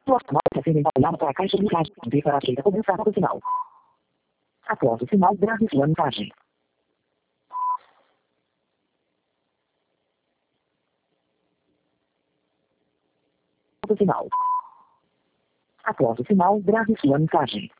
Sua marca será enviada para a caixa de mensagem. Para a direita começar o sinal. Após o sinal, grave sua mensagem. O sinal. Após o sinal, grave sua mensagem.